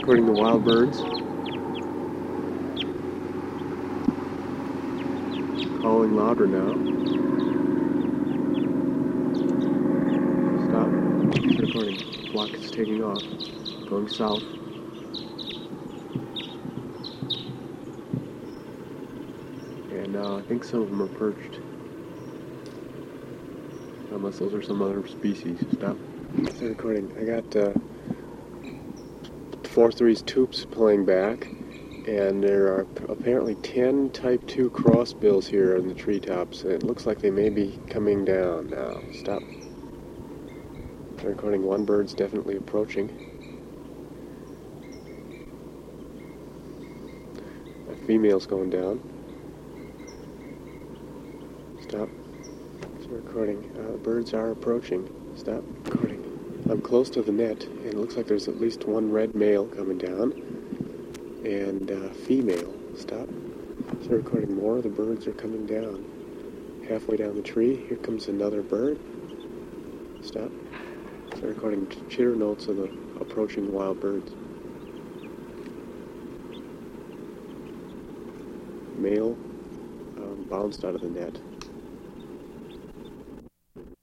recording the wild birds. Calling louder now. Stop. Recording. Flock is taking off. Going south. And I think some of them are perched. Unless those are some other species. Stop. Start recording. I got 4-3's tubes playing back. And there are apparently 10 Type 2 crossbills here in the treetops. It looks like they may be coming down now. Stop. I'm recording. One bird's definitely approaching. A female's going down. Stop. Still recording. Birds are approaching. Stop. Recording. I'm close to the net, and it looks like there's at least one red male coming down. And female. Stop. Still recording. More of the birds are coming down. Halfway down the tree, here comes another bird. Stop. Start recording chitter notes of the approaching wild birds. Male bounced out of the net.